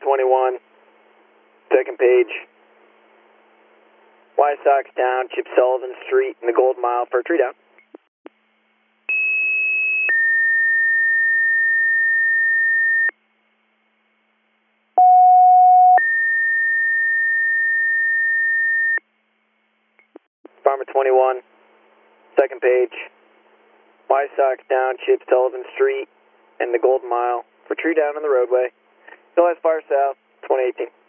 21, second page. White Sox down, Chip Sullivan Street in the Gold Mile for a tree down. Farmer 21, second page. White Sox down, Chip Sullivan Street and the Golden Mile for tree down on the roadway. Still has far south, 2018.